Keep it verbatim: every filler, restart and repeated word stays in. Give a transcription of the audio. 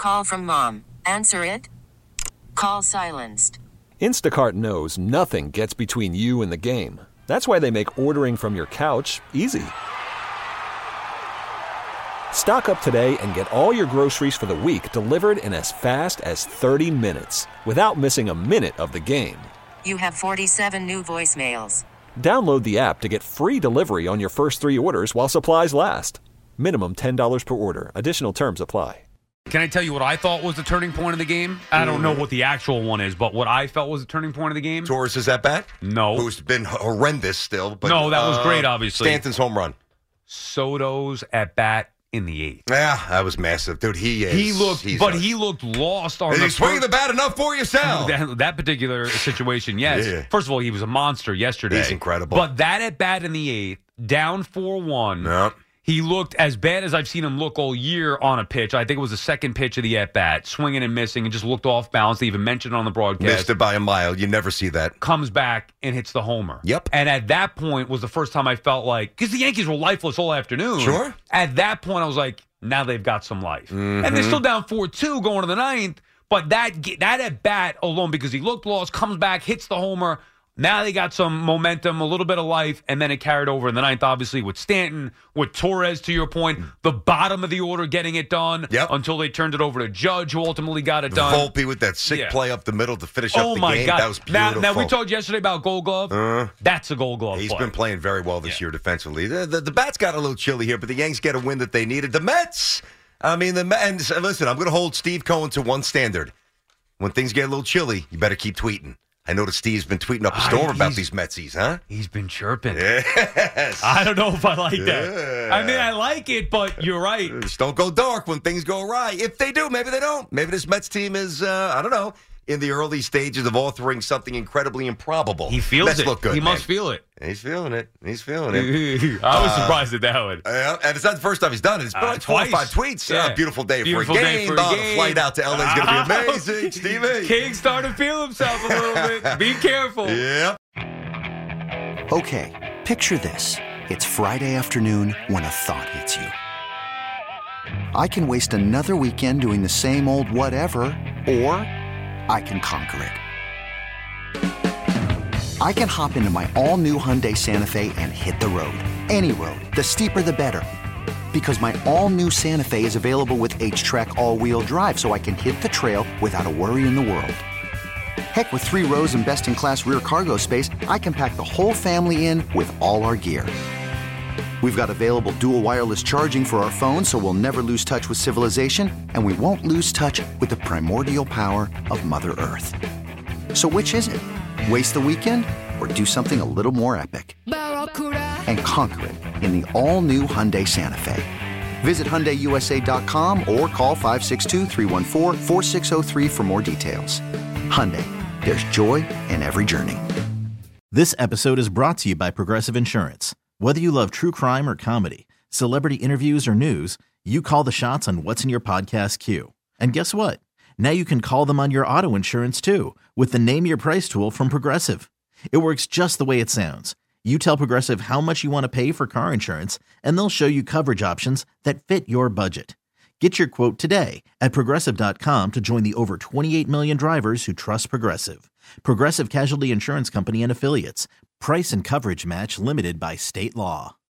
call from mom. Answer it. Call silenced. Instacart knows nothing gets between you and the game. That's why they make ordering from your couch easy. Stock up today and get all your groceries for the week delivered in as fast as thirty minutes without missing a minute of the game. You have forty-seven new voicemails. Download the app to get free delivery on your first three orders while supplies last. Minimum ten dollars per order. Additional terms apply. Can I tell you what I thought was the turning point of the game? I don't know what the actual one is, but what I felt was the turning point of the game. Torres' at bat? No. Who's been horrendous still. But, no, that was uh, great, obviously. Stanton's home run. Soto's at bat in the eighth. Yeah, that was massive. Dude, he is. He looked, he's but a, he looked lost on Is the he swinging first, the bat enough for you, Sal? That, that particular situation, yes. Yeah. First of all, he was a monster yesterday. He's incredible. But that at bat in the eighth, down four one. Yeah. He looked as bad as I've seen him look all year on a pitch. I think it was the second pitch of the at-bat, swinging and missing, and just looked off balance. They even mentioned it on the broadcast. Missed it by a mile. You never see that. Comes back and hits the homer. Yep. And at that point was the first time I felt like, because the Yankees were lifeless all afternoon. Sure. At that point, I was like, now they've got some life. Mm-hmm. And they're still down four two going to the ninth, but that, that at-bat alone, because he looked lost, comes back, hits the homer. Now they got some momentum, a little bit of life, and then it carried over in the ninth, obviously, with Stanton, with Torres, to your point, the bottom of the order getting it done yep. until they turned it over to Judge, who ultimately got it done. Volpe with that sick yeah. play up the middle to finish oh up the my game. God. That was beautiful. Now, now, we talked yesterday about Gold Glove. Uh, That's a Gold Glove He's play. been playing very well this yeah. year defensively. The, the, the bats got a little chilly here, but the Yanks get a win that they needed. The Mets, I mean, the Mets, and listen, I'm going to hold Steve Cohen to one standard. When things get a little chilly, you better keep tweeting. I noticed Steve's been tweeting up a storm I, about these Metsies, huh? He's been chirping. Yes. I don't know if I like that. Yeah. I mean, I like it, but you're right. Just don't go dark when things go awry. If they do, maybe they don't. Maybe this Mets team is, uh, I don't know, in the early stages of authoring something incredibly improbable. He feels Mets it. Look good, he man. must feel it. He's feeling it. He's feeling it. I was uh, surprised at that one. Uh, and it's not the first time he's done it. It's been Uh, like four twice. or five tweets. Yeah. Uh, beautiful day beautiful for a day game. For a oh, game. The flight out to L A is going to be amazing. Stevie. King started to feel himself a little bit. Be careful. Yep. Okay, picture this. It's Friday afternoon when a thought hits you. I can waste another weekend doing the same old whatever, or I can conquer it. I can hop into my all-new Hyundai Santa Fe and hit the road. Any road. The steeper, the better. Because my all-new Santa Fe is available with H-Track all-wheel drive, so I can hit the trail without a worry in the world. Heck, with three rows and best-in-class rear cargo space, I can pack the whole family in with all our gear. We've got available dual wireless charging for our phones, so we'll never lose touch with civilization, and we won't lose touch with the primordial power of Mother Earth. So which is it? Waste the weekend or do something a little more epic? And conquer it in the all-new Hyundai Santa Fe. Visit Hyundai U S A dot com or call five six two, three one four, four six zero three for more details. Hyundai, there's joy in every journey. This episode is brought to you by Progressive Insurance. Whether you love true crime or comedy, celebrity interviews or news, you call the shots on what's in your podcast queue. And guess what? Now you can call them on your auto insurance too with the Name Your Price tool from Progressive. It works just the way it sounds. You tell Progressive how much you want to pay for car insurance, and they'll show you coverage options that fit your budget. Get your quote today at Progressive dot com to join the over twenty-eight million drivers who trust Progressive. Progressive Casualty Insurance Company and Affiliates. Price and coverage match limited by state law.